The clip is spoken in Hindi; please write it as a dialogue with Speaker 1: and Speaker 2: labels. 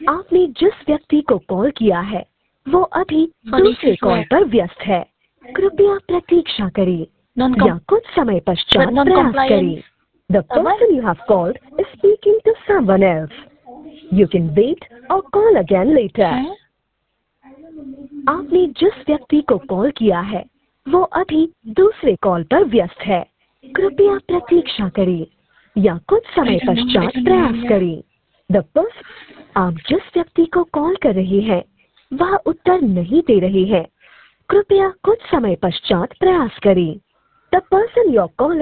Speaker 1: आपने जिस व्यक्ति को कॉल किया है वो अभी दूसरे कॉल पर व्यस्त है। कृपया प्रतीक्षा करें या कुछ समय पश्चात प्रयास करें। The person you have called is speaking to someone else. You can wait or call again later. आपने जिस व्यक्ति को कॉल किया है वो अभी दूसरे कॉल पर व्यस्त है। कृपया प्रतीक्षा करें या कुछ समय पश्चात प्रयास करें। The person आप जिस व्यक्ति को कॉल कर रहे हैं वह उत्तर नहीं दे रहे हैं। कृपया कुछ समय पश्चात प्रयास करें। The person you're calling